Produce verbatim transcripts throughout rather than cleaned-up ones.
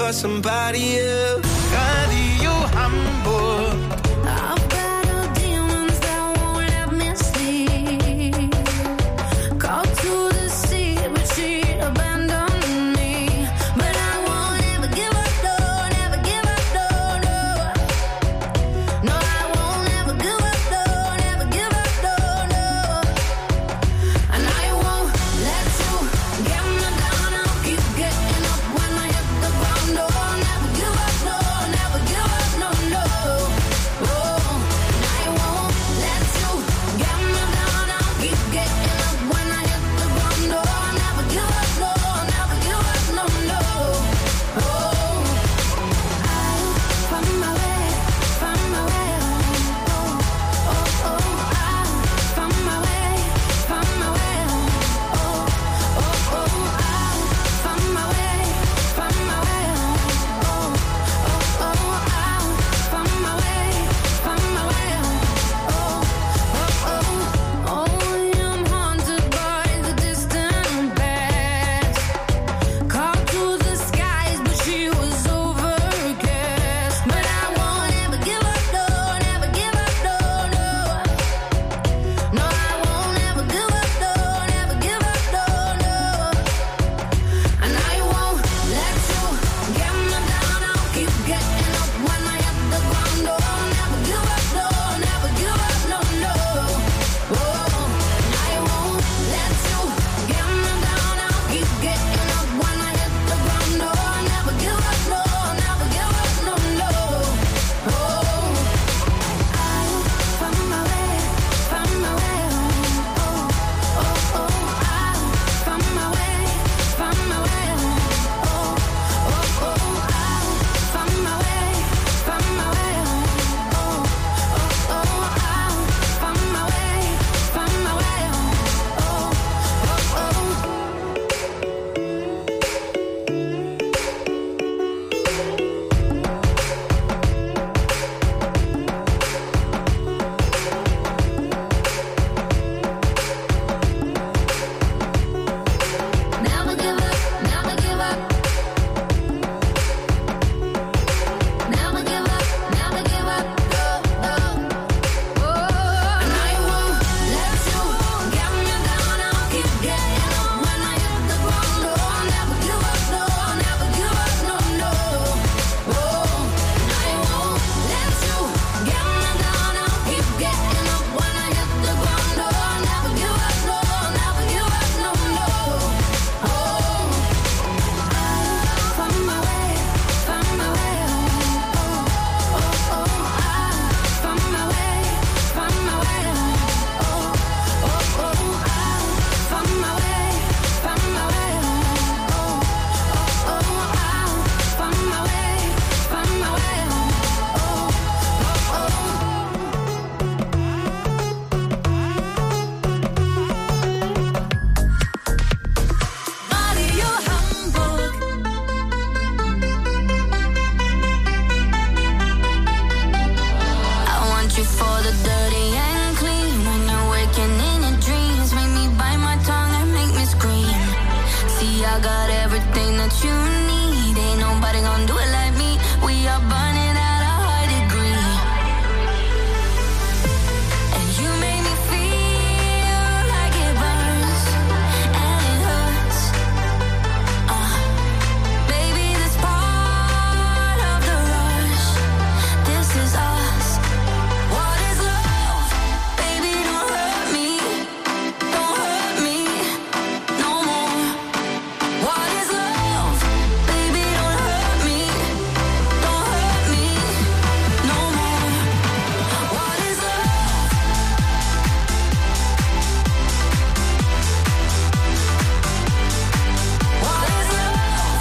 for somebody else. Radio Hamburg. I've battled demons that won't let me sleep. Called to the sea, but she abandoned me. But I won't ever give up, no, never give up, no, no. No, I won't ever give up, no, never give up, no, no. And I won't let you get me down. I'll keep getting up when I hit the ground. No, I'll never give up, no, never give up, no, no. Oh, and I won't let you get me down. I'll keep getting up when I hit the ground. No, I'll never give up, no, never give up, no, no. Oh, I'll find my way, find my way home. Oh, oh, oh, I'll find my way, find my way home. Oh, oh, oh, I'll find my way, find my way home. Oh, oh, oh, I'll find my way, find my way home. Oh, oh, oh, only I'm haunted by the distant past. Called to the skies, but she was overcast. But I won't ever give up, no, never give up, no, no. No, I won't ever give up, no, never give up, no, no. And I won't let you get me down. I'll keep getting up when I hit the ground. No, I'll never give up, no, never give up, no, no. Oh, and I won't let you get me down. I'll keep getting up when I hit the ground. No, I'll never give up, no, never give up, no, no. Oh, I'll find my way, find my way home. Oh, oh, oh, I'll find my way, find my way home. Oh, oh, oh, I'll find my way, find my way home. Oh, oh, oh, I'll find my way, find my way home. Oh, oh, oh. Never give up, never give up. Never give up, never give up, no, no. Oh, and I won't let you get me down. I'll keep getting up when I hit the ground. No, I'll never give up, no, I'll never give up, no, no. Oh, and I won't let you get me down. I'll keep getting up when I hit the ground. No, I'll never give up, no, I'll never give up, no, no. Oh, I'll find my way, find my way home. Oh, oh, oh, I'll find my way, find my way home. Oh, oh, oh, I'll find my way, find my way home. Oh, oh, oh, I'll find my way, find my way home. Oh, Radio Hamburg. I want you for the dirty and clean. When you're waking in your dreams, make me bite my tongue and make me scream. See, I got everything that you need. Ain't nobody gonna do it like me. We are burning at a high degree. And you make me feel like it burns and it hurts. Uh, baby, this part of the rush. This is us. What is love? Baby, don't hurt me. Don't hurt me no more. What is love? Baby, don't hurt me. Don't hurt me no more. What is love? What is love?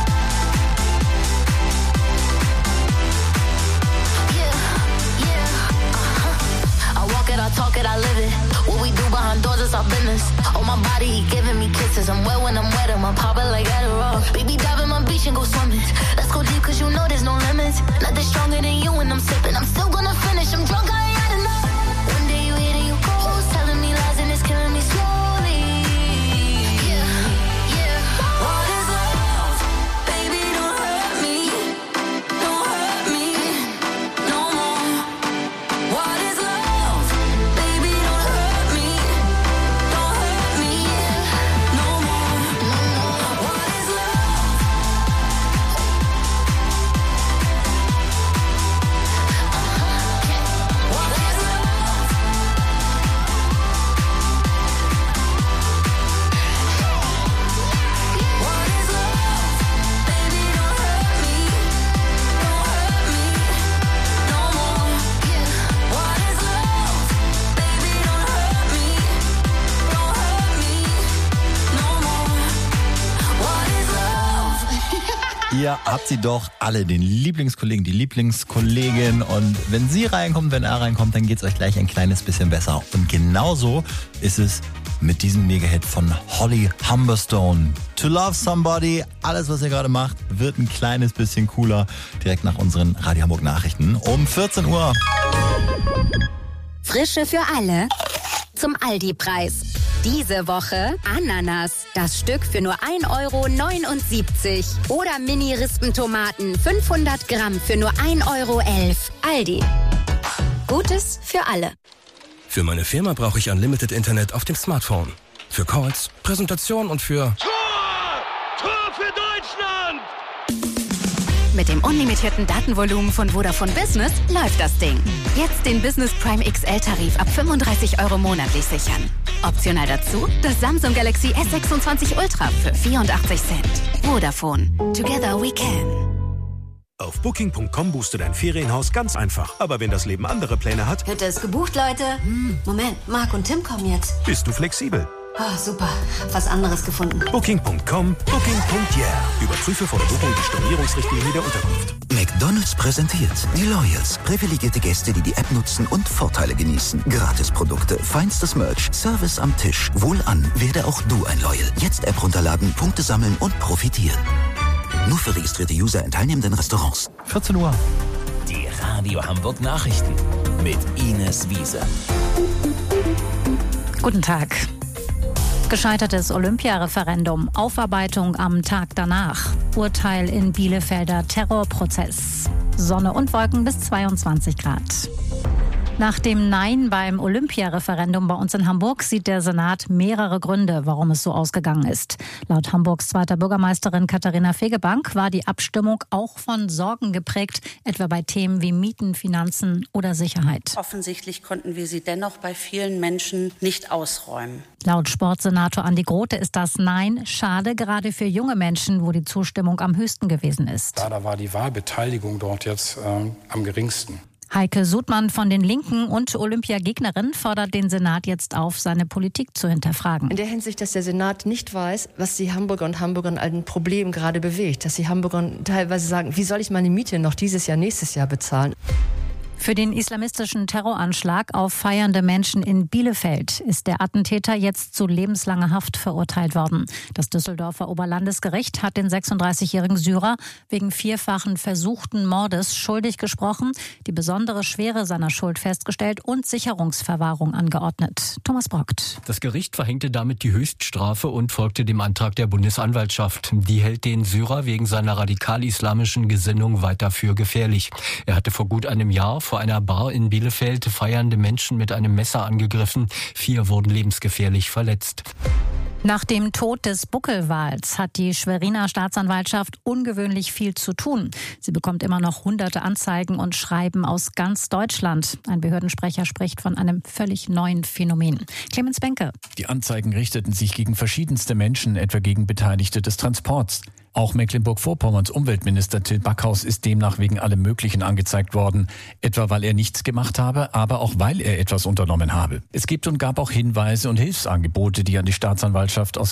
Yeah, yeah, uh-huh. I walk it, I talk it, I live it. What we do behind doors is our business. On my body, he giving me kisses. I'm wet when I'm wet, I'm popping like Adderall. Baby, dive in my beach and go swimming. Let's go deep, cause you know there's no limits. Nothing stronger than you when I'm sipping. I'm still gonna finish, I'm drunk, I ain't had enough. One day you hit and you go, telling me lies and it's killing me slowly. Yeah, yeah. What is love? Baby, don't hurt me. Ihr habt sie doch alle, den Lieblingskollegen, die Lieblingskollegin. Und wenn sie reinkommt, wenn er reinkommt, dann geht's euch gleich ein kleines bisschen besser. Und genauso ist es mit diesem Mega-Hit von Holly Humberstone. To Love Somebody, alles was ihr gerade macht, wird ein kleines bisschen cooler. Direkt nach unseren Radio Hamburg Nachrichten um vierzehn Uhr. Frische für alle zum Aldi-Preis. Diese Woche Ananas, das Stück für nur ein Euro neunundsiebzig. Oder Mini-Rispentomaten, fünfhundert Gramm für nur ein Euro elf. Aldi. Gutes für alle. Für meine Firma brauche ich Unlimited Internet auf dem Smartphone. Für Calls, Präsentation und für... Tor! Tor für Deutschland! Mit dem unlimitierten Datenvolumen von Vodafone Business läuft das Ding. Jetzt den Business Prime X L-Tarif ab fünfunddreißig Euro monatlich sichern. Optional dazu das Samsung Galaxy S sechsundzwanzig Ultra für vierundachtzig Cent. Vodafone. Together we can. Auf Booking Punkt com buchst du dein Ferienhaus ganz einfach. Aber wenn das Leben andere Pläne hat, Hütte ist gebucht, Leute. Hm, Moment, Marc und Tim kommen jetzt. bist du flexibel. Oh, super. Hab was anderes gefunden. Booking Punkt com, Booking Punkt yeah. Überprüfe vor der Buchung die Stornierungsrichtlinie der Unterkunft. McDonald's präsentiert die Loyals. Privilegierte Gäste, die die App nutzen und Vorteile genießen. Gratisprodukte, feinstes Merch, Service am Tisch. Wohlan, werde auch du ein Loyal. Jetzt App runterladen, Punkte sammeln und profitieren. Nur für registrierte User in teilnehmenden Restaurants. vierzehn Uhr. Die Radio Hamburg Nachrichten mit Ines Wiese. Guten Tag. Gescheitertes Olympiareferendum, Aufarbeitung am Tag danach, Urteil in Bielefelder Terrorprozess, Sonne und Wolken bis zweiundzwanzig Grad. Nach dem Nein beim Olympiareferendum bei uns in Hamburg sieht der Senat mehrere Gründe, warum es so ausgegangen ist. Laut Hamburgs zweiter Bürgermeisterin Katharina Fegebank war die Abstimmung auch von Sorgen geprägt, etwa bei Themen wie Mieten, Finanzen oder Sicherheit. Offensichtlich konnten wir sie dennoch bei vielen Menschen nicht ausräumen. Laut Sportsenator Andi Grote ist das Nein schade, gerade für junge Menschen, wo die Zustimmung am höchsten gewesen ist. Da, da war die Wahlbeteiligung dort jetzt äh, am geringsten. Heike Sudmann von den Linken und Olympiagegnerin fordert den Senat jetzt auf, seine Politik zu hinterfragen. In der Hinsicht, dass der Senat nicht weiß, was die Hamburger und Hamburgerinnen an Problem gerade bewegt. Dass die Hamburger teilweise sagen, wie soll ich meine Miete noch dieses Jahr, nächstes Jahr bezahlen? Für den islamistischen Terroranschlag auf feiernde Menschen in Bielefeld ist der Attentäter jetzt zu lebenslanger Haft verurteilt worden. Das Düsseldorfer Oberlandesgericht hat den sechsunddreißigjährigen Syrer wegen vierfachen versuchten Mordes schuldig gesprochen, die besondere Schwere seiner Schuld festgestellt und Sicherungsverwahrung angeordnet. Thomas Brockt. Das Gericht verhängte damit die Höchststrafe und folgte dem Antrag der Bundesanwaltschaft. Die hält den Syrer wegen seiner radikal-islamischen Gesinnung weiter für gefährlich. Er hatte vor gut einem Jahr vor einer Bar in Bielefeld feiernde Menschen mit einem Messer angegriffen. Vier wurden lebensgefährlich verletzt. Nach dem Tod des Buckelwals hat die Schweriner Staatsanwaltschaft ungewöhnlich viel zu tun. Sie bekommt immer noch hunderte Anzeigen und Schreiben aus ganz Deutschland. Ein Behördensprecher spricht von einem völlig neuen Phänomen. Clemens Benke. Die Anzeigen richteten sich gegen verschiedenste Menschen, etwa gegen Beteiligte des Transports. Auch Mecklenburg-Vorpommerns Umweltminister Till Backhaus ist demnach wegen allem Möglichen angezeigt worden. Etwa weil er nichts gemacht habe, aber auch weil er etwas unternommen habe. Es gibt und gab auch Hinweise und Hilfsangebote, die an die Staatsanwaltschaft aus